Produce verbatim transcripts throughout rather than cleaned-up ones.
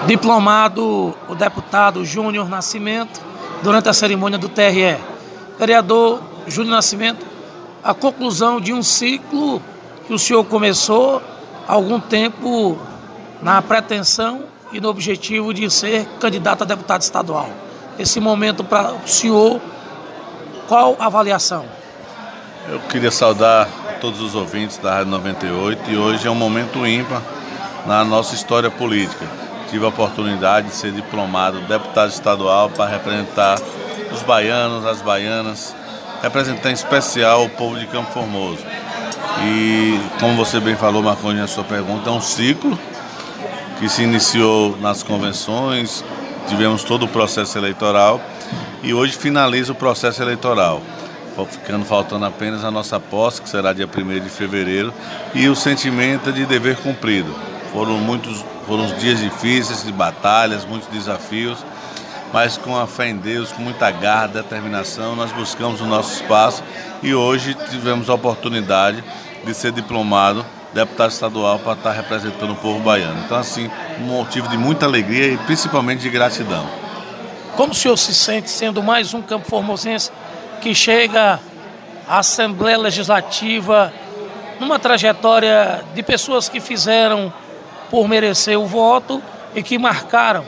Diplomado o deputado Júnior Nascimento, durante a cerimônia do T R E. Vereador Júnior Nascimento, a conclusão de um ciclo que o senhor começou há algum tempo na pretensão e no objetivo de ser candidato a deputado estadual. Esse momento para o senhor, qual a avaliação? Eu queria saudar todos os ouvintes da Rádio noventa e oito e hoje é um momento ímpar na nossa história política. Tive a oportunidade de ser diplomado deputado estadual para representar os baianos, as baianas, representar em especial o povo de Campo Formoso. E como você bem falou, Marcondes, na sua pergunta, é um ciclo que se iniciou nas convenções, tivemos todo o processo eleitoral e hoje finaliza o processo eleitoral, ficando faltando apenas a nossa posse, que será dia primeiro de fevereiro, e o sentimento de dever cumprido. Foram muitos foram dias difíceis, de batalhas, muitos desafios, mas com a fé em Deus, com muita garra, determinação, nós buscamos o nosso espaço e hoje tivemos a oportunidade de ser diplomado deputado estadual para estar representando o povo baiano. Então, assim, um motivo de muita alegria e principalmente de gratidão. Como o senhor se sente sendo mais um campo formosense que chega à Assembleia Legislativa numa trajetória de pessoas que fizeram por merecer o voto e que marcaram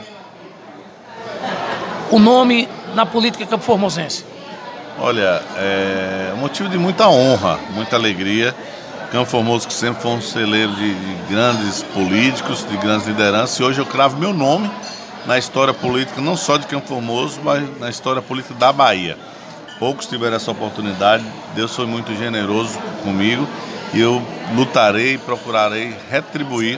o nome na política campo formosense? Olha, é um motivo de muita honra, muita alegria. Campo Formoso, que sempre foi um celeiro de, de grandes políticos, de grandes lideranças, e hoje eu cravo meu nome na história política, não só de Campo Formoso, mas na história política da Bahia. Poucos tiveram essa oportunidade, Deus foi muito generoso comigo e eu lutarei e procurarei retribuir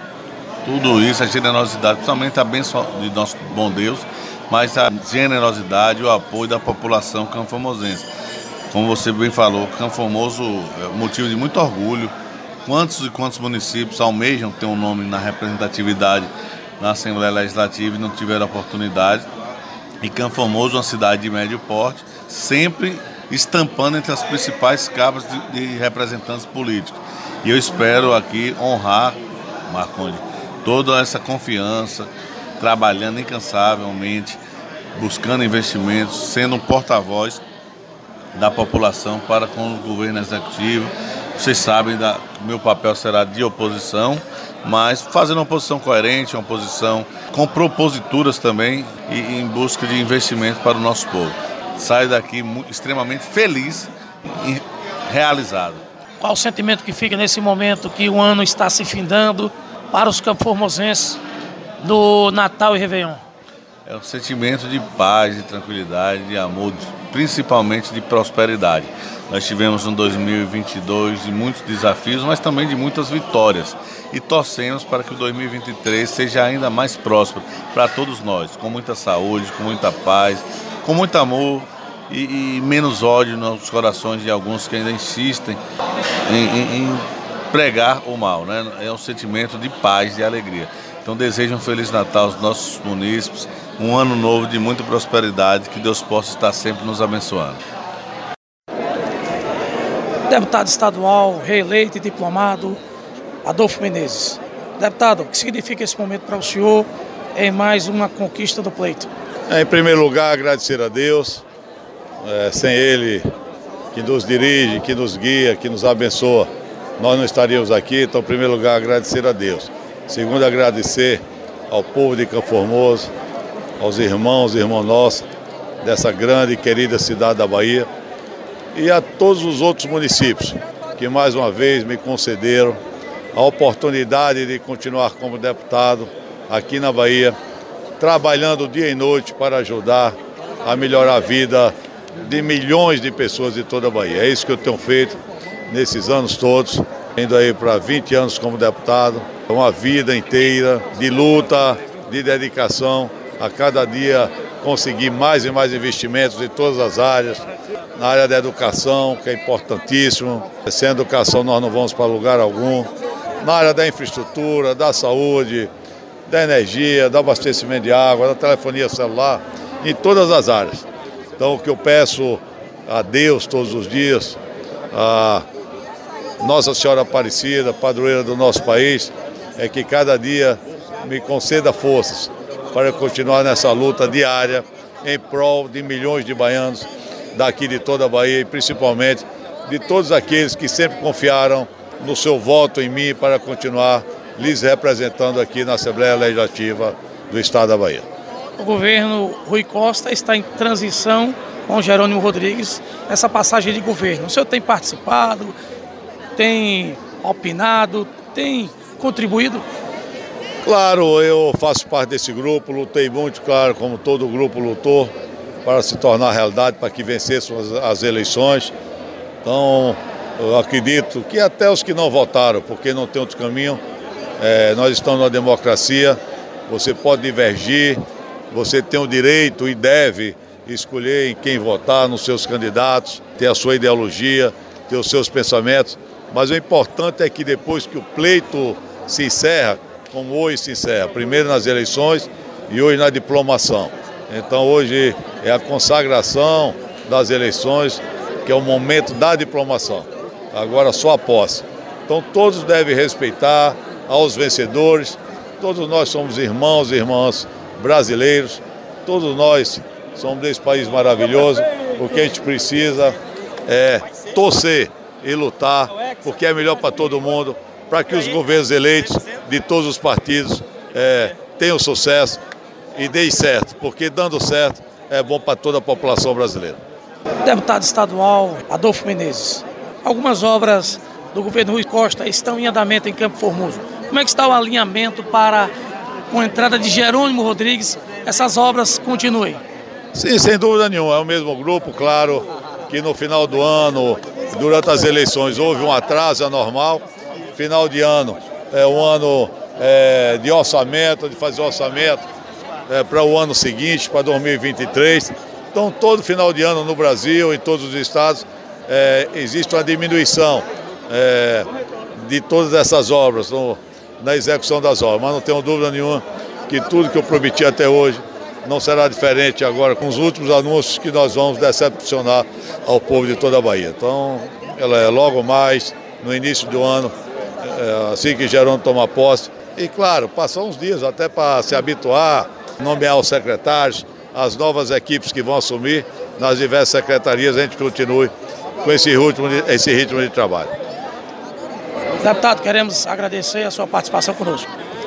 tudo isso, a generosidade, principalmente a bênção de nosso bom Deus, mas a generosidade e o apoio da população campo-formosense. Como você bem falou, Campo Formoso é um motivo de muito orgulho. Quantos e quantos municípios almejam ter um nome na representatividade na Assembleia Legislativa e não tiveram oportunidade? E Campo Formoso, uma cidade de médio porte, sempre estampando entre as principais cabras de, de representantes políticos. E eu espero aqui honrar, Marcondes, toda essa confiança, trabalhando incansavelmente, buscando investimentos, sendo um porta-voz da população para com o governo executivo. Vocês sabem que o meu papel será de oposição, mas fazendo uma oposição coerente, uma oposição com proposituras também e em busca de investimento para o nosso povo. Saio daqui extremamente feliz e realizado. Qual o sentimento que fica nesse momento que o ano está se findando para os campo-formosenses do Natal e Réveillon? É um sentimento de paz, de tranquilidade, de amor, principalmente de prosperidade. Nós tivemos um dois mil e vinte e dois de muitos desafios, mas também de muitas vitórias. E torcemos para que o dois mil e vinte e três seja ainda mais próspero para todos nós, com muita saúde, com muita paz, com muito amor e, e menos ódio nos corações de alguns que ainda insistem em, em, em pregar o mal, né? É um sentimento de paz, de alegria. Então desejo um Feliz Natal aos nossos munícipes, um ano novo de muita prosperidade, que Deus possa estar sempre nos abençoando. Deputado estadual, reeleito e diplomado, Adolfo Menezes. Deputado, o que significa esse momento para o senhor em mais uma conquista do pleito? É, em primeiro lugar, agradecer a Deus, é, sem Ele que nos dirige, que nos guia, que nos abençoa, nós não estaríamos aqui. Então, em primeiro lugar, agradecer a Deus. Segundo, agradecer ao povo de Campo Formoso, aos irmãos e irmãs nossos dessa grande e querida cidade da Bahia e a todos os outros municípios que mais uma vez me concederam a oportunidade de continuar como deputado aqui na Bahia, trabalhando dia e noite para ajudar a melhorar a vida de milhões de pessoas de toda a Bahia. É isso que eu tenho feito nesses anos todos, indo aí para vinte anos como deputado, uma vida inteira de luta, de dedicação, a cada dia conseguir mais e mais investimentos em todas as áreas, na área da educação, que é importantíssimo. Sem educação nós não vamos para lugar algum, na área da infraestrutura, da saúde, da energia, do abastecimento de água, da telefonia celular, em todas as áreas. Então o que eu peço a Deus todos os dias, a Nossa Senhora Aparecida, padroeira do nosso país, é que cada dia me conceda forças para continuar nessa luta diária em prol de milhões de baianos daqui de toda a Bahia e principalmente de todos aqueles que sempre confiaram no seu voto em mim para continuar lhes representando aqui na Assembleia Legislativa do Estado da Bahia. O governo Rui Costa está em transição com Jerônimo Rodrigues nessa passagem de governo. O senhor tem participado, tem opinado, tem contribuído? Claro, eu faço parte desse grupo, lutei muito, claro, como todo grupo lutou, para se tornar realidade, para que vencessem as, as eleições. Então, eu acredito que até os que não votaram, porque não tem outro caminho, é, nós estamos numa democracia, você pode divergir, você tem o direito e deve escolher em quem votar, nos seus candidatos, ter a sua ideologia, ter os seus pensamentos, mas o importante é que depois que o pleito se encerra, como hoje se encerra, primeiro nas eleições e hoje na diplomação. Então hoje é a consagração das eleições, que é o momento da diplomação. Agora só a posse. Então todos devem respeitar aos vencedores, todos nós somos irmãos e irmãs brasileiros, todos nós somos desse país maravilhoso. O que a gente precisa é torcer e lutar, porque é melhor para todo mundo, para que os governos eleitos de todos os partidos é, tenham sucesso e deem certo, porque dando certo é bom para toda a população brasileira. Deputado estadual Adolfo Menezes, algumas obras do governo Rui Costa estão em andamento em Campo Formoso. Como é que está o alinhamento para, com a entrada de Jerônimo Rodrigues, essas obras continuem? Sim, sem dúvida nenhuma. É o mesmo grupo, claro, que no final do ano, durante as eleições, houve um atraso anormal. Final de ano é um ano é, de orçamento, de fazer orçamento é, para o ano seguinte, para dois mil e vinte e três. Então, todo final de ano no Brasil, em todos os estados, é, existe uma diminuição é, de todas essas obras, no, na execução das obras. Mas não tenho dúvida nenhuma que tudo que eu prometi até hoje não será diferente agora com os últimos anúncios que nós vamos decepcionar ao povo de toda a Bahia. Então, ela é logo mais, no início do ano, é, assim que Jerônimo toma posse. E, claro, passar uns dias até para se habituar, nomear os secretários, as novas equipes que vão assumir nas diversas secretarias, a gente continue com esse ritmo de, esse ritmo de trabalho. Deputado, queremos agradecer a sua participação conosco.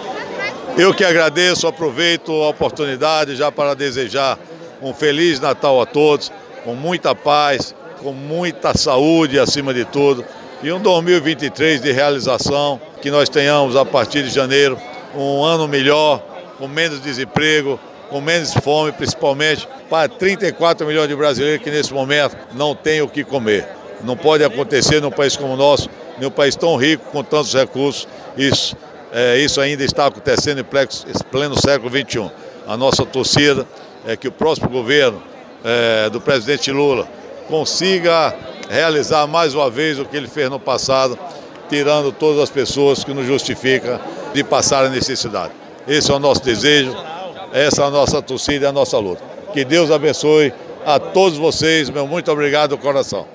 Eu que agradeço, aproveito a oportunidade já para desejar um Feliz Natal a todos, com muita paz, com muita saúde acima de tudo, e um dois mil e vinte e três de realização, que nós tenhamos a partir de janeiro um ano melhor, com menos desemprego, com menos fome, principalmente para trinta e quatro milhões de brasileiros que nesse momento não têm o que comer. Não pode acontecer num país como o nosso, num país tão rico, com tantos recursos. Isso, é, isso ainda está acontecendo em pleno século vinte e um. A nossa torcida é que o próximo governo é, do presidente Lula consiga realizar mais uma vez o que ele fez no passado, tirando todas as pessoas que nos justificam de passar a necessidade. Esse é o nosso desejo, essa é a nossa torcida e a nossa luta. Que Deus abençoe a todos vocês, meu muito obrigado do coração.